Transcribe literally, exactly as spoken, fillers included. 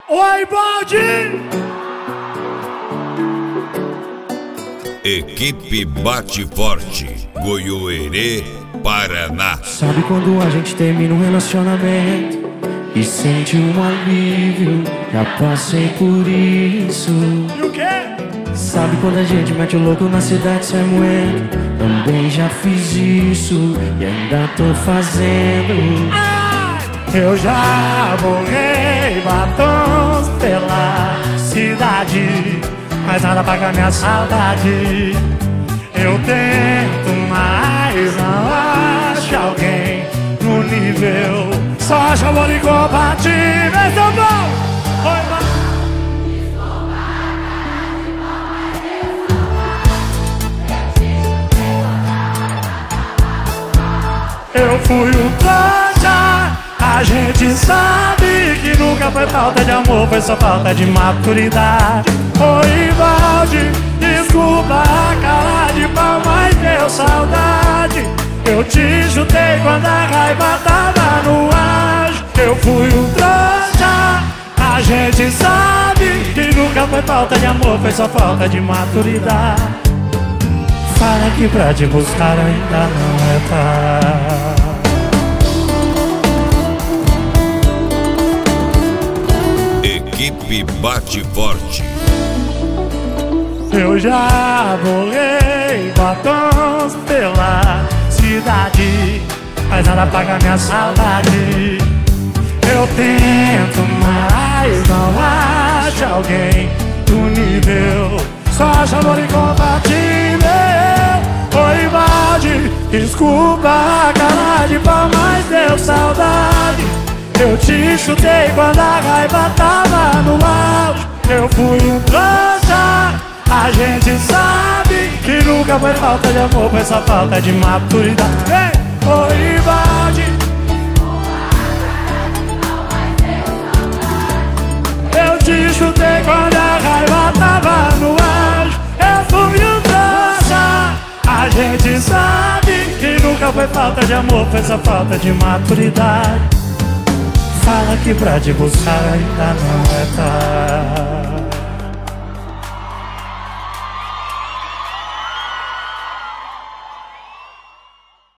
Oi, Baldi! Equipe Bate Forte, Goiôerê, Paraná. Sabe quando a gente termina um relacionamento e sente um alívio? Já passei por isso. E o quê? Sabe quando a gente mete o louco na cidade sai moendo? Também já fiz isso e ainda tô fazendo. Ai! Eu já borrei batons pela cidade, mas nada paga minha saudade. Eu tento, mas não acho alguém no nível. Só acho amor incompatível. Esse é o bom! Oi, mano! Eu fui um trouxa, a gente sabe que nunca foi falta de amor, foi só falta de maturidade. Oi, Valde, desculpa a cara de pau, mas deu saudade. Eu te chutei quando a raiva tava no ar. Eu fui um trouxa, a gente sabe que nunca foi falta de amor, foi só falta de maturidade. Fala que pra te buscar ainda não é tarde. Equipe Bate Forte. Eu já borrei batons pela cidade, mas nada paga minha saudade. Eu tento, mas não acho alguém do nível. Só acho amor incompatível. Oi, Valde, desculpa a cara de pau, mas deu saudade. Eu te chutei quando a raiva tava no auge. Eu fui um trouxa, a gente sabe que nunca foi falta de amor, foi só falta de maturidade. Ei! Oi, Valde, eu te chutei quando a raiva tava no auge. Eu fui um trouxa, a gente sabe que nunca foi falta de amor, foi só falta de maturidade. Fala que pra te buscar ainda não é tarde.